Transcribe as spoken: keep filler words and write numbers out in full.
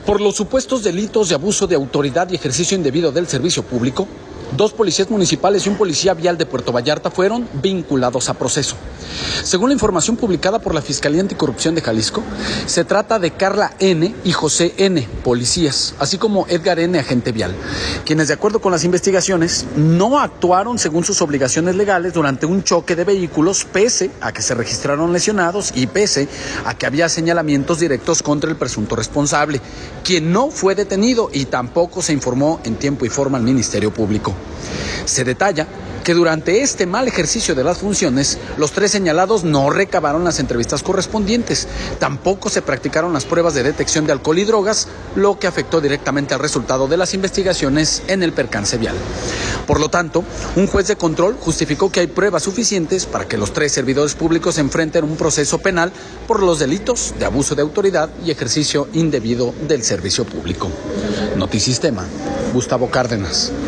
Por los supuestos delitos de abuso de autoridad y ejercicio indebido del servicio público, dos policías municipales y un policía vial de Puerto Vallarta fueron vinculados a proceso. Según la información publicada por la Fiscalía Anticorrupción de Jalisco, se trata de Carla N. y José N., policías, así como Edgar N., agente vial, quienes, de acuerdo con las investigaciones, no actuaron según sus obligaciones legales durante un choque de vehículos, pese a que se registraron lesionados y pese a que había señalamientos directos contra el presunto responsable, quien no fue detenido y tampoco se informó en tiempo y forma al Ministerio Público. Se detalla que durante este mal ejercicio de las funciones, los tres señalados no recabaron las entrevistas correspondientes, tampoco se practicaron las pruebas de detección de alcohol y drogas, lo que afectó directamente al resultado de las investigaciones en el percance vial. Por lo tanto, un juez de control justificó que hay pruebas suficientes para que los tres servidores públicos enfrenten un proceso penal por los delitos de abuso de autoridad y ejercicio indebido del servicio público. Notisistema, Gustavo Cárdenas.